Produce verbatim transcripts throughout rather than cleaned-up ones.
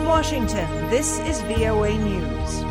Washington, this is V O A News.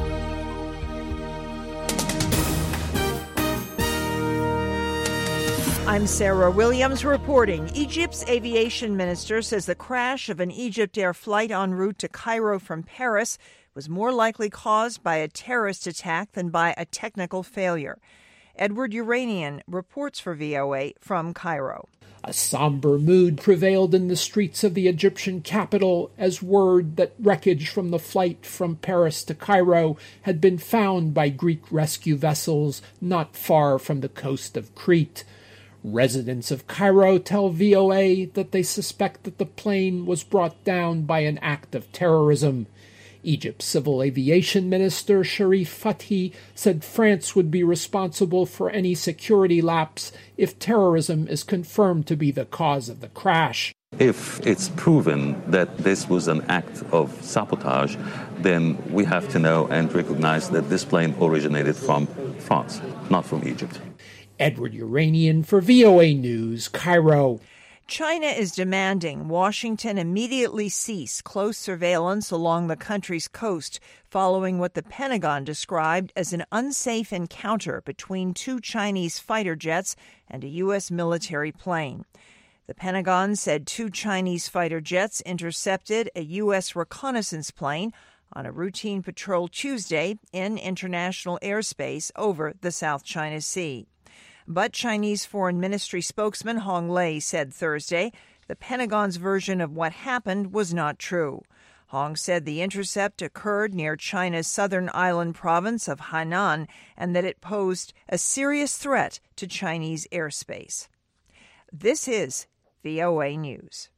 I'm Sarah Williams reporting. Egypt's aviation minister says the crash of an EgyptAir flight en route to Cairo from Paris was more likely caused by a terrorist attack than by a technical failure. Edward Uranian reports for V O A from Cairo. A somber mood prevailed in the streets of the Egyptian capital as word that wreckage from the flight from Paris to Cairo had been found by Greek rescue vessels not far from the coast of Crete. Residents of Cairo tell V O A that they suspect that the plane was brought down by an act of terrorism. Egypt's civil aviation minister Sharif Fathi said France would be responsible for any security lapse if terrorism is confirmed to be the cause of the crash. If it's proven that this was an act of sabotage, then we have to know and recognize that this plane originated from France, not from Egypt. Edward Uranian for V O A News, Cairo. China is demanding Washington immediately cease close surveillance along the country's coast following what the Pentagon described as an unsafe encounter between two Chinese fighter jets and a U S military plane. The Pentagon said two Chinese fighter jets intercepted a U S reconnaissance plane on a routine patrol Tuesday in international airspace over the South China Sea. But Chinese Foreign Ministry spokesman Hong Lei said Thursday the Pentagon's version of what happened was not true. Hong said the intercept occurred near China's southern island province of Hainan and that it posed a serious threat to Chinese airspace. This is V O A News.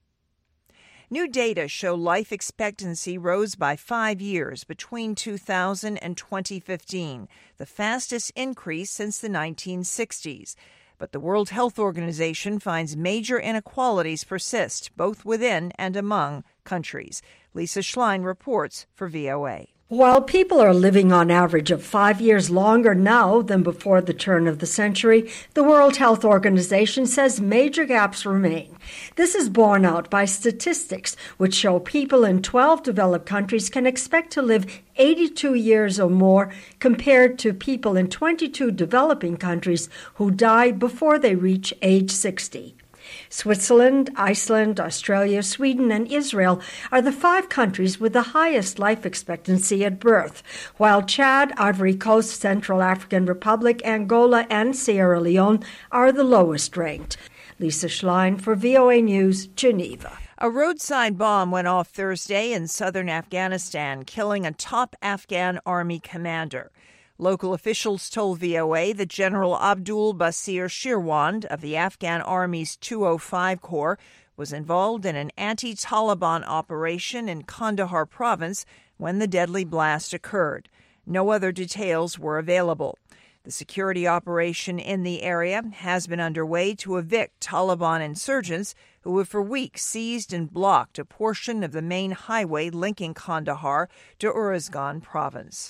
New data show life expectancy rose by five years between two thousand and twenty fifteen, the fastest increase since the nineteen sixties. But the World Health Organization finds major inequalities persist, both within and among countries. Lisa Schlein reports for V O A. While people are living on average of five years longer now than before the turn of the century, the World Health Organization says major gaps remain. This is borne out by statistics which show people in twelve developed countries can expect to live eighty-two years or more compared to people in twenty-two developing countries who die before they reach age sixty. Switzerland, Iceland, Australia, Sweden, and Israel are the five countries with the highest life expectancy at birth, while Chad, Ivory Coast, Central African Republic, Angola, and Sierra Leone are the lowest ranked. Lisa Schlein for V O A News, Geneva. A roadside bomb went off Thursday in southern Afghanistan, killing a top Afghan army commander. Local officials told V O A that General Abdul Basir Shirwand of the Afghan Army's two oh five Corps was involved in an anti-Taliban operation in Kandahar province when the deadly blast occurred. No other details were available. The security operation in the area has been underway to evict Taliban insurgents who have for weeks seized and blocked a portion of the main highway linking Kandahar to Uruzgan province.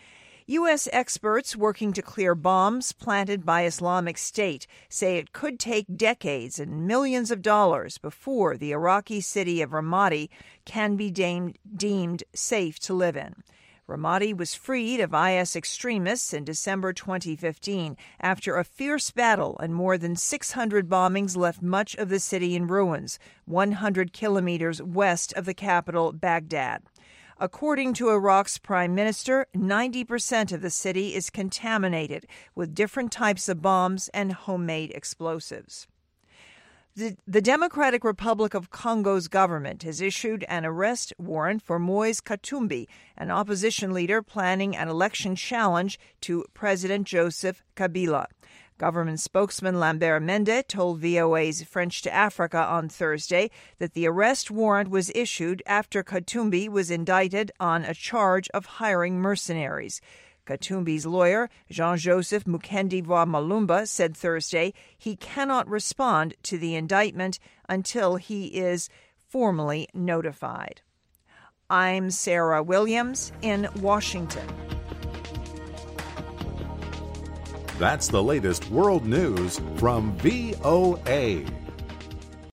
U S experts working to clear bombs planted by Islamic State say it could take decades and millions of dollars before the Iraqi city of Ramadi can be deemed, deemed safe to live in. Ramadi was freed of I S extremists in December twenty fifteen after a fierce battle and more than six hundred bombings left much of the city in ruins, one hundred kilometers west of the capital, Baghdad. According to Iraq's prime minister, ninety percent of the city is contaminated with different types of bombs and homemade explosives. The, the Democratic Republic of Congo's government has issued an arrest warrant for Moise Katumbi, an opposition leader planning an election challenge to President Joseph Kabila. Government spokesman Lambert Mende told V O A's French to Africa on Thursday that the arrest warrant was issued after Katumbi was indicted on a charge of hiring mercenaries. Katumbi's lawyer, Jean-Joseph Mukendi Wa Malumba, said Thursday he cannot respond to the indictment until he is formally notified. I'm Sarah Williams in Washington. That's the latest world news from V O A.